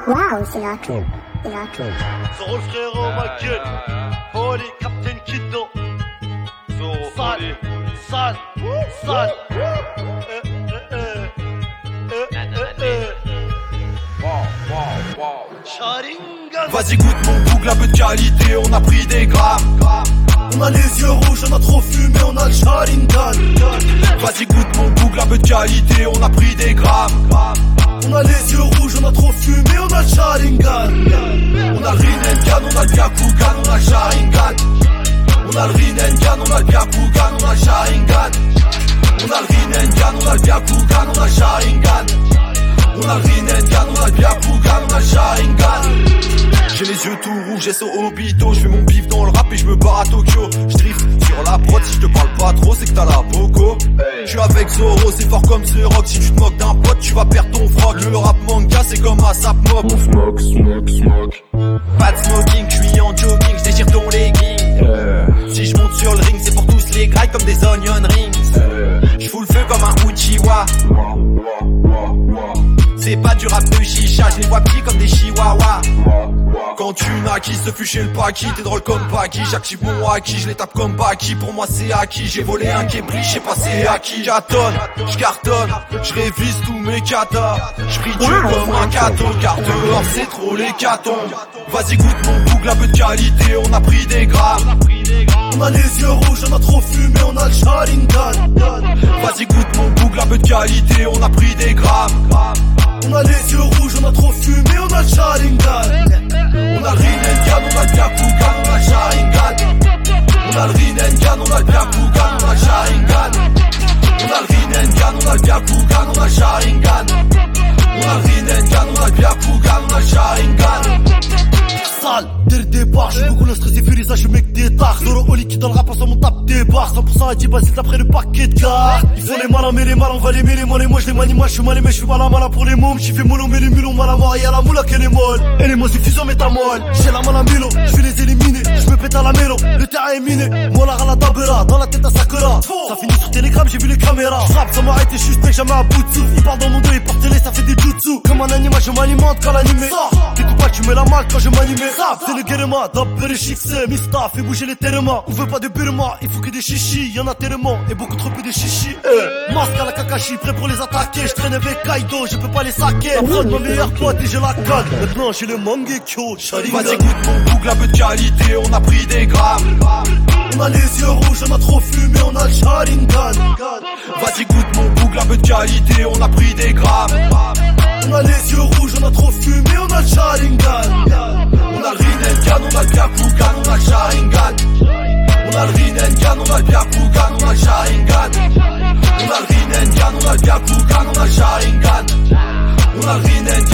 Waouh, c'est la classe. C'est la classe. Zoro le frérot, ma gueule. Holy, Captain Kiddo. Sale, sale, sale. Sharingan. Vas-y goûte mon boucle, un peu de qualité, on a pris des grammes. On a les yeux rouges, on a trop fumé, on a le Sharingan. Vas-y goûte mon boucle, un peu de qualité, on a pris des grammes. On a les yeux rouges, on a trop fumé, on a le Sharingan. On a le Rinnegan, on a le Byakugan, on a le Sharingan. On a le Rinnegan, on a le Byakugan, on a le Sharingan. On a le Rinnegan, on a le Byakugan, on a le Sharingan. On a le Rinnegan, on a le Byakugan, on a le Sharingan. J'ai les yeux tout rouges, j'ai au Obito. J'fais mon bif dans le rap et j'me barre à Tokyo. J'drift sur la prod, si j'te parle pas trop, c'est que t'as la boco. J'suis avec Zoro, c'est fort comme ce rock. Si tu te moques d'un pote, tu vas perdre ton froc. Le rap manga, c'est comme un sap mob. On smoke, smoke, smoke. Pas de smoking, j'suis en jogging, j'déchire ton legging. Si j'monte sur le ring, c'est pour tous les grailles comme des onion rings. J'fous le feu comme un Uchiwa. C'est pas du rap de chicha, je les vois petits comme des chihuahuas. Quand tu naquis, ce fut chez le Paki. T'es drôle comme Paki, j'active mon haki, je les tape comme Baki. Pour moi c'est acquis, j'ai volé un Kepri, j'sais pas c'est à qui. J'atonne, j'cartonne, j'révise tous mes katas. J'prie Dieu comme un cato, car dehors c'est trop l'hécatombe. Vas-y goûte mon boucle, un peu de qualité, on a pris des grammes. On a les yeux rouges, on a trop fumé, on a le Sharingan. Vas-y goûte mon boucle, un peu de qualité, on a pris des grammes. On a les yeux rouges, on a trop fumé, on a le Sharingan. On a le Rinnegan, on a le Byakugan, on a le Sharingan. On a le Rinnegan, on a le Byakugan, on a le Sharingan. On a le Rinnegan, on a le Byakugan, on a le Sharingan. On a le Rinnegan, on a le Byakugan, on a le Sharingan. Sale, dès le départ, j'suis beaucoup le stress et furie, ça j'suis mec des dards. Zoro au liquide dans le rap, on mon tape des barres. 100% à 10 basiques d'après le paquet de cartes. Ils font les malins, mais les malins, on va les mêler, moi les moi j'les manie, moi j'suis mal aimé, j'suis malin, malin pour les mômes. J'y fais mollo, mais les mulons, mal à mort, y'a la moula qu'elle est molle. Et les mots suffisants, mais ta molle. J'ai la main à Milo, j'vais les éliminer, j'me pète à la mélo. Le terrain est miné, moi la rala dabera, dans la tête à Sakura. Ça finit sur Telegram, j'ai vu les caméras. J'rappe sans m'arrêter, j'suis mec, jamais à bout de souffle. Ils parlent dans mon dos, ils portent les, ça fait des jutsu. Comme un animal, je m'alimente quand l'animé sort. T'écoutes pas, tu mets la malle quand je m'anime. C'est le guérema, d'appeler chicsé, Mista, fait bouger les télémas. On veut pas de Burma, il faut que des chichis, y'en a tellement, et beaucoup trop peu de chichis. Masque à la Kakashi, prêt pour les attaquer. Je traîne avec Kaido, je peux pas les saquer. Prends ma meilleure pote et je la cale. Maintenant j'ai le Mangekyo, Sharingan. Vas-y goûte mon boucle, un peu de qualité, on a pris des grammes. On a les yeux rouges, on a trop fumé, on a le Sharingan. Vas-y goûte mon boucle, un peu de qualité, on a pris des grammes. On a les yeux rouges, on a trop fumé, on a le Sharingan. On a le Rinnegan, on a le Byakugan, on a le Sharingan. On a le Rinnegan, on a le Byakugan, on a le Sharingan. On a le Rinnegan, on a le Byakugan, on a le Sharingan. On a le Rinnegan.